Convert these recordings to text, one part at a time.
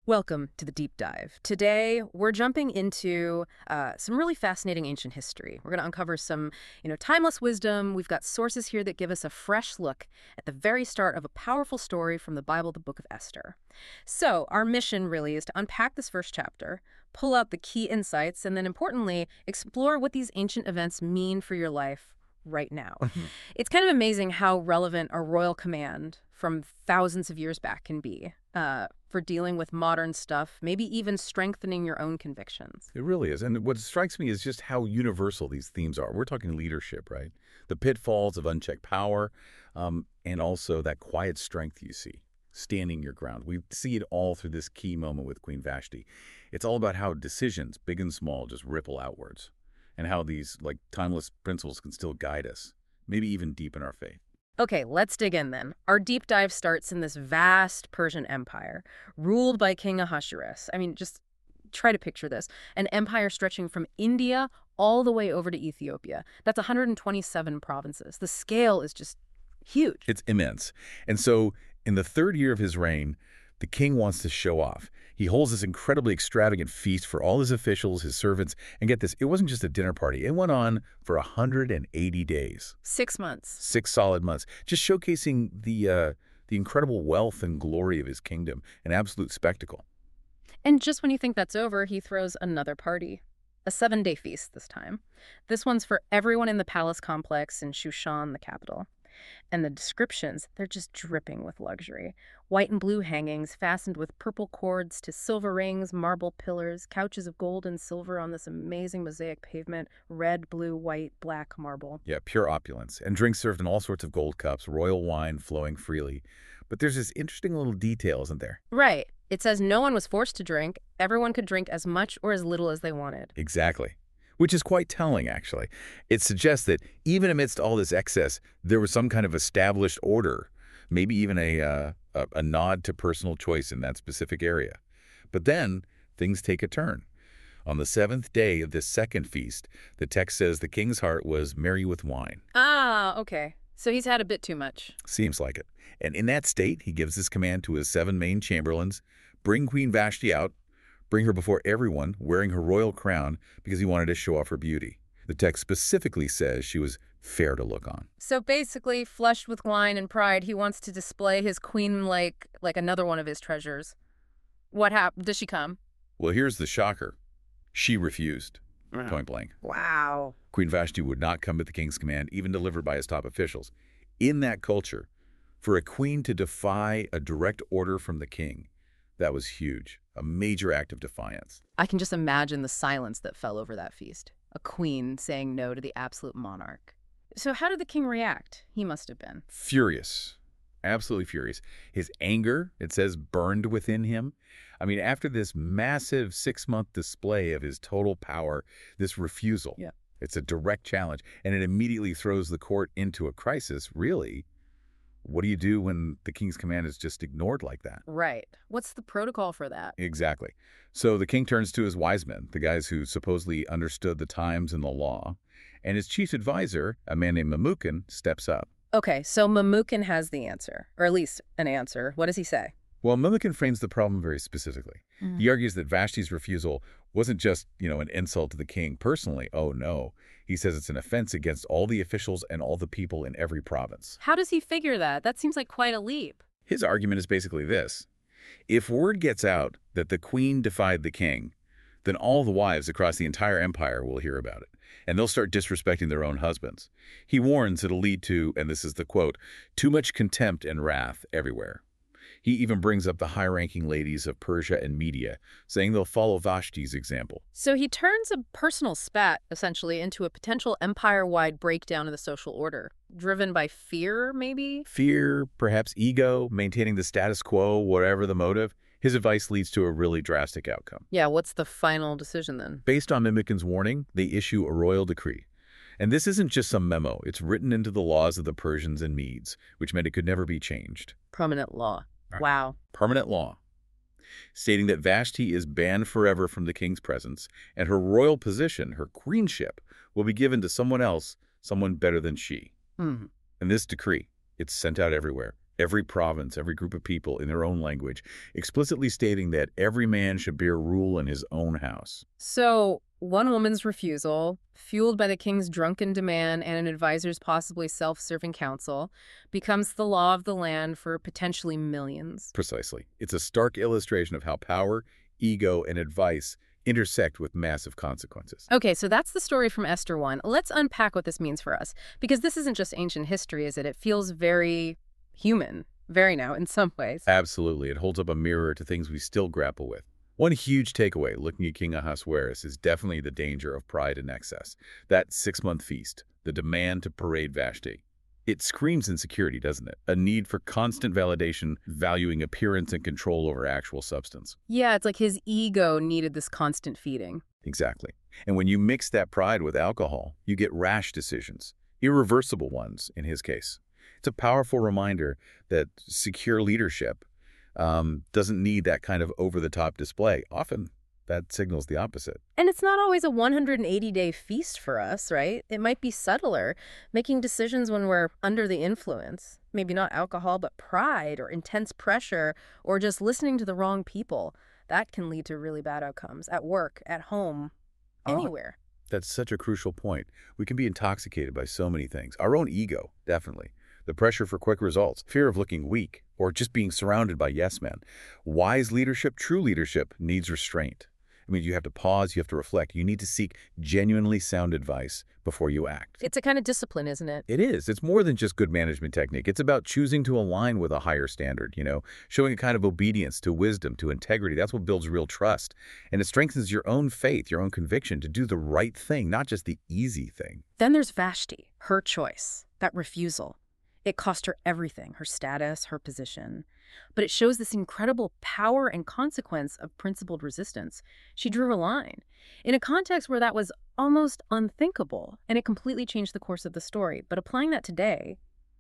Welcome to the deep dive. Today, we're jumping into some really fascinating ancient history. We're going to uncover some, timeless wisdom. We've got sources here that give us a fresh look at the very start of a powerful story from the Bible, the Book of Esther. So, our mission really is to unpack this first chapter, pull out the key insights, and then importantly, explore what these ancient events mean for your life right now. It's kind of amazing how relevant a royal command from thousands of years back can be for dealing with modern stuff, maybe even strengthening your own convictions. It really is. And what strikes me is just how universal these themes are. We're talking leadership, right? The pitfalls of unchecked power, and also that quiet strength you see, standing your ground. We see it all through this key moment with Queen Vashti. It's all about how decisions, big and small, just ripple outwards, and how these timeless principles can still guide us, maybe even deepen our faith. Okay, let's dig in then. Our deep dive starts in this vast Persian empire, ruled by King Ahasuerus. I mean, just try to picture this. An empire stretching from India all the way over to Ethiopia. That's 127 provinces. The scale is just huge. It's immense. And so in the third year of his reign, the king wants to show off. He holds this incredibly extravagant feast for all his officials, his servants. And get this, it wasn't just a dinner party. It went on for 180 days. 6 months. 6 solid months, just showcasing the incredible wealth and glory of his kingdom, an absolute spectacle. And just when you think that's over, he throws another party. A 7-day feast this time. This one's for everyone in the palace complex in Shushan, the capital. And the descriptions, they're just dripping with luxury. White and blue hangings fastened with purple cords to silver rings, marble pillars, couches of gold and silver on this amazing mosaic pavement, red, blue, white, black marble. Yeah, pure opulence. And drinks served in all sorts of gold cups, royal wine flowing freely. But there's this interesting little detail, isn't there? Right. It says no one was forced to drink. Everyone could drink as much or as little as they wanted. Exactly. Which is quite telling, actually. It suggests that even amidst all this excess, there was some kind of established order, maybe even a nod to personal choice in that specific area. But then things take a turn. On the 7th day of this second feast, the text says the king's heart was merry with wine. Ah, okay. So he's had a bit too much. Seems like it. And in that state, he gives this command to his 7 main chamberlains, bring Queen Vashti out, bring her before everyone wearing her royal crown because he wanted to show off her beauty. The text specifically says she was fair to look on. So basically, flushed with wine and pride, he wants to display his queen like another one of his treasures. What happened? Does she come? Well, here's the shocker. She refused, Wow. point blank. Wow. Queen Vashti would not come at the king's command, even delivered by his top officials. In that culture, for a queen to defy a direct order from the king, that was huge. A major act of defiance. I can just imagine the silence that fell over that feast. A queen saying no to the absolute monarch. So how did the king react? He must have been. Furious. Absolutely furious. His anger, it says, burned within him. I mean, after this massive 6-month display of his total power, this refusal, Yeah. It's a direct challenge, and it immediately throws the court into a crisis, really. What do you do when the king's command is just ignored like that? Right. What's the protocol for that? Exactly. So the king turns to his wise men, the guys who supposedly understood the times and the law, and his chief advisor, a man named Memucan, steps up. Okay, so Memucan has the answer, or at least an answer. What does he say? Well, Memucan frames the problem very specifically. He argues that Vashti's refusal wasn't just, an insult to the king personally. Oh, no. He says it's an offense against all the officials and all the people in every province. How does he figure that? That seems like quite a leap. His argument is basically this. If word gets out that the queen defied the king, then all the wives across the entire empire will hear about it, and they'll start disrespecting their own husbands. He warns it'll lead to, and this is the quote, too much contempt and wrath everywhere. He even brings up the high-ranking ladies of Persia and Media, saying they'll follow Vashti's example. So he turns a personal spat, essentially, into a potential empire-wide breakdown of the social order. Driven by fear, maybe? Fear, perhaps ego, maintaining the status quo, whatever the motive. His advice leads to a really drastic outcome. Yeah, what's the final decision then? Based on Memucan's warning, they issue a royal decree. And this isn't just some memo. It's written into the laws of the Persians and Medes, which meant it could never be changed. Prominent law. Right. Wow. Permanent law, stating that Vashti is banned forever from the king's presence, and her royal position, her queenship, will be given to someone else, someone better than she. Hmm. And this decree, it's sent out everywhere. Every province, every group of people in their own language, explicitly stating that every man should bear rule in his own house. So, one woman's refusal, fueled by the king's drunken demand and an advisor's possibly self-serving counsel, becomes the law of the land for potentially millions. Precisely. It's a stark illustration of how power, ego, and advice intersect with massive consequences. Okay, so that's the story from Esther 1. Let's unpack what this means for us, because this isn't just ancient history, is it? It feels very human, very now in some ways. Absolutely. It holds up a mirror to things we still grapple with. One huge takeaway looking at King Ahasuerus is definitely the danger of pride and excess. That 6-month feast, the demand to parade Vashti. It screams insecurity, doesn't it? A need for constant validation, valuing appearance and control over actual substance. Yeah, it's like his ego needed this constant feeding. Exactly. And when you mix that pride with alcohol, you get rash decisions, irreversible ones in his case. It's a powerful reminder that secure leadership doesn't need that kind of over-the-top display. Often, that signals the opposite. And it's not always a 180-day feast for us, right? It might be subtler, making decisions when we're under the influence. Maybe not alcohol, but pride or intense pressure or just listening to the wrong people. That can lead to really bad outcomes at work, at home, anywhere. That's such a crucial point. We can be intoxicated by so many things. Our own ego, definitely. The pressure for quick results, fear of looking weak, or just being surrounded by yes men. Wise leadership, true leadership, needs restraint. I mean, you have to pause, you have to reflect. You need to seek genuinely sound advice before you act. It's a kind of discipline, isn't it? It is. It's more than just good management technique. It's about choosing to align with a higher standard, showing a kind of obedience to wisdom, to integrity. That's what builds real trust. And it strengthens your own faith, your own conviction to do the right thing, not just the easy thing. Then there's Vashti, her choice, that refusal. It cost her everything, her status, her position. But it shows this incredible power and consequence of principled resistance. She drew a line in a context where that was almost unthinkable, and it completely changed the course of the story. But applying that today,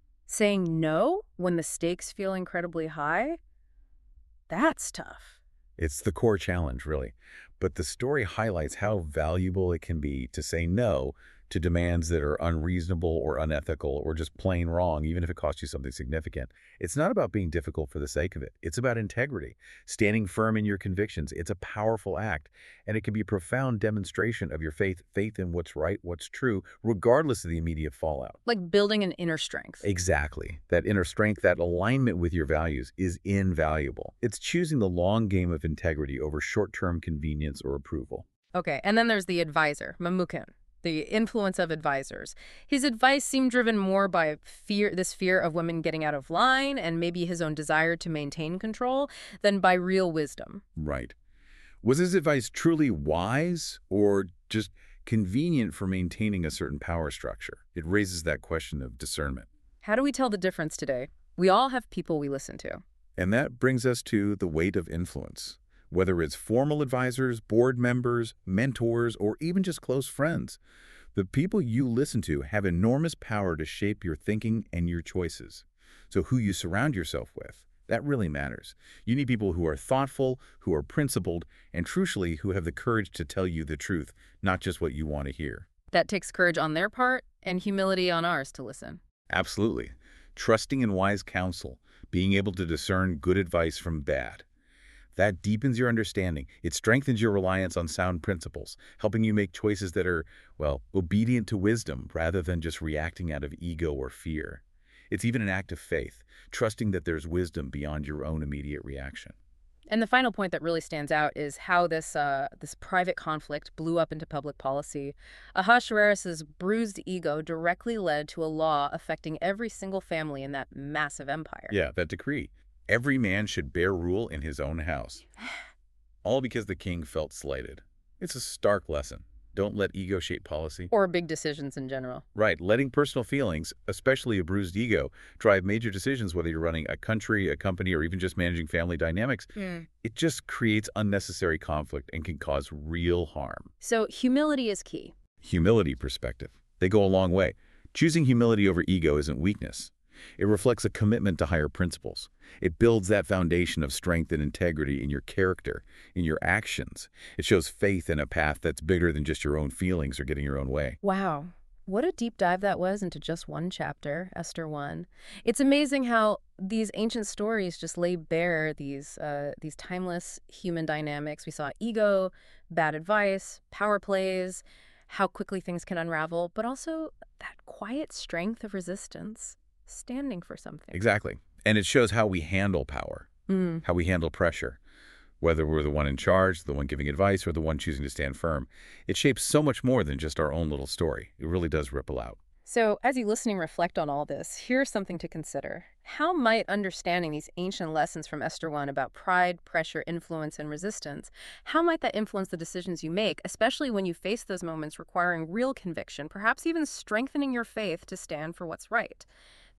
saying no when the stakes feel incredibly high, that's tough. It's the core challenge, really. But the story highlights how valuable it can be to say no to demands that are unreasonable or unethical or just plain wrong, even if it costs you something significant. It's not about being difficult for the sake of it. It's about integrity, standing firm in your convictions. It's a powerful act, and it can be a profound demonstration of your faith in what's right, what's true, regardless of the immediate fallout. Like building an inner strength. Exactly. That inner strength, that alignment with your values is invaluable. It's choosing the long game of integrity over short-term convenience or approval. Okay, and then there's the advisor, Memucan. The influence of advisors. His advice seemed driven more by this fear of women getting out of line and maybe his own desire to maintain control than by real wisdom. Right. Was his advice truly wise or just convenient for maintaining a certain power structure? It raises that question of discernment. How do we tell the difference today? We all have people we listen to. And that brings us to the weight of influence. Whether it's formal advisors, board members, mentors, or even just close friends, the people you listen to have enormous power to shape your thinking and your choices. So who you surround yourself with, that really matters. You need people who are thoughtful, who are principled, and crucially, who have the courage to tell you the truth, not just what you want to hear. That takes courage on their part and humility on ours to listen. Absolutely. Trusting in wise counsel, being able to discern good advice from bad. That deepens your understanding. It strengthens your reliance on sound principles, helping you make choices that are, obedient to wisdom rather than just reacting out of ego or fear. It's even an act of faith, trusting that there's wisdom beyond your own immediate reaction. And the final point that really stands out is how this private conflict blew up into public policy. Ahasuerus' bruised ego directly led to a law affecting every single family in that massive empire. Yeah, that decree. Every man should bear rule in his own house. All because the king felt slighted. It's a stark lesson. Don't let ego shape policy. Or big decisions in general. Right. Letting personal feelings, especially a bruised ego, drive major decisions, whether you're running a country, a company, or even just managing family dynamics. It just creates unnecessary conflict and can cause real harm. So humility is key. Humility perspective. They go a long way. Choosing humility over ego isn't weakness. It reflects a commitment to higher principles. It builds that foundation of strength and integrity in your character, in your actions. It shows faith in a path that's bigger than just your own feelings or getting your own way. Wow. What a deep dive that was into just one chapter, Esther 1. It's amazing how these ancient stories just lay bare these timeless human dynamics. We saw ego, bad advice, power plays, how quickly things can unravel, but also that quiet strength of resistance, standing for something. Exactly. And it shows how we handle power, Mm. how we handle pressure, whether we're the one in charge, the one giving advice, or the one choosing to stand firm. It shapes so much more than just our own little story. It really does ripple out. So, as you listening reflect on all this, here's something to consider. How might understanding these ancient lessons from Esther 1 about pride, pressure, influence, and resistance, how might that influence the decisions you make, especially when you face those moments requiring real conviction, perhaps even strengthening your faith to stand for what's right?